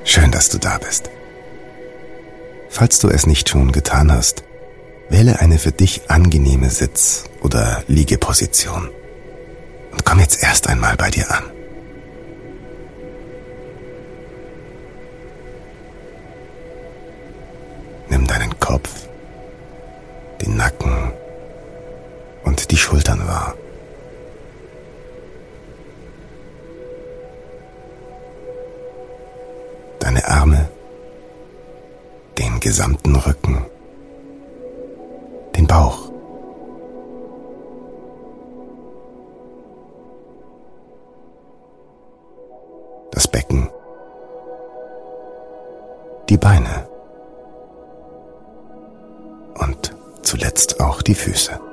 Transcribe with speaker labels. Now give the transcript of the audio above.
Speaker 1: Schön, dass du da bist. Falls du es nicht schon getan hast, wähle eine für dich angenehme Sitz- oder Liegeposition und komm jetzt erst einmal bei dir an. Nimm deinen Kopf, den Nacken und die Schultern wahr. Deine Arme, den gesamten Rücken, den Bauch. Das Becken, die Beine und zuletzt auch die Füße.